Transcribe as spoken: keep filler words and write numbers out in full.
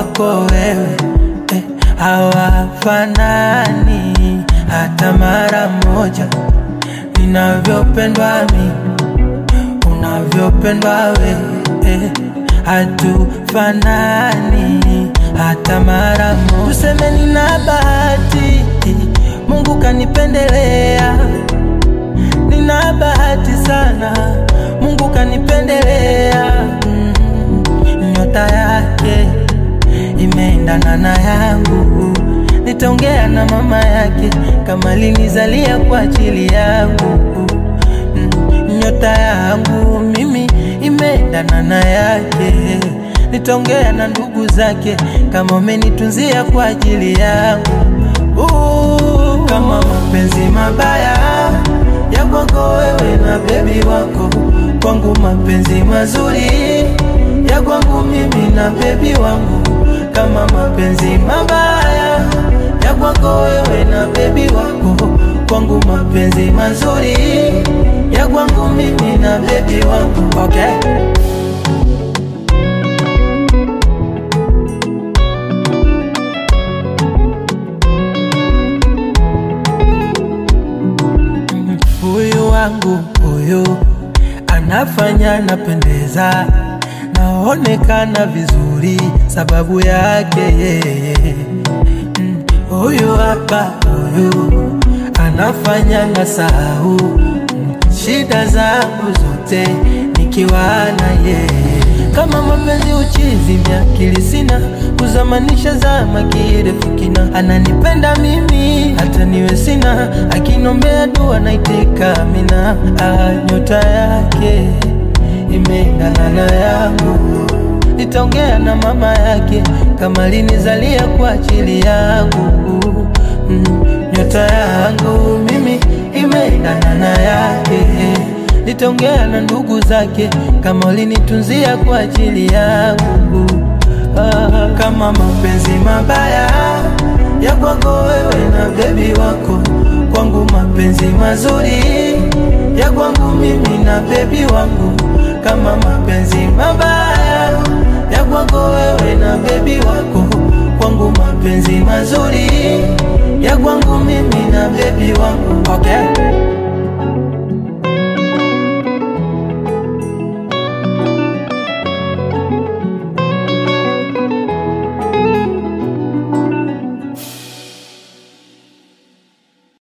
wako wewe eh, hawafanani hata mara moja. Ninavyopendwa mimi, unavyopendwa wewe eh, hatufanani hata mara moja. Tuseme nina bahati, Mungu kanipendelea. Nina bahati sana, Mungu kanipendelea. mm, Nyota yake imeendana na yangu. Nitaongea na mama yake kama linizalia kwa ajili yangu. mm, Nyota yangu mimi imeendana na yake. Nitaongea na ndugu zake kama umenitunzia kwa ajili yangu. uh, Kama mapenzi mabaya ya kwako wewe na baby wako, kwangu mapenzi mazuri ya kwangu mimi na baby wangu. Kama mapenzi mabaya ya kwako wewe na baby wako, kwangu mapenzi mazuri ya kwangu mimi na baby wangu. Okay. Huyu wangu huyu anafanya napendeza, naonekana vizuri sababu yake yeye. mm, Huyu hapa huyu anafanya nasahau mm, shida zangu zote nikiwa na yeye. Kama mapenzi uchizi miakili sina, kuzamanisha zama kirefikina. Ananipenda mimi hata niwe sina, akinombea dua naitika amina. ah, Nyota yake imeendana na yangu. Nitaongea na mama yake kama linizalia kwa ajili yangu. mm, Nyota yangu mimi imeendana na yake. Nitaongea na ndugu zake kama ulinitunzia kwa ajili yangu. ah, Kama mapenzi mabaya ya kwako wewe na baby wako, kwangu mapenzi mazuri ya kwangu mimi na baby wangu. Kama mapenzi mabaya ya kwako wewe na baby wako, kwangu mapenzi mazuri ya kwangu mimi na baby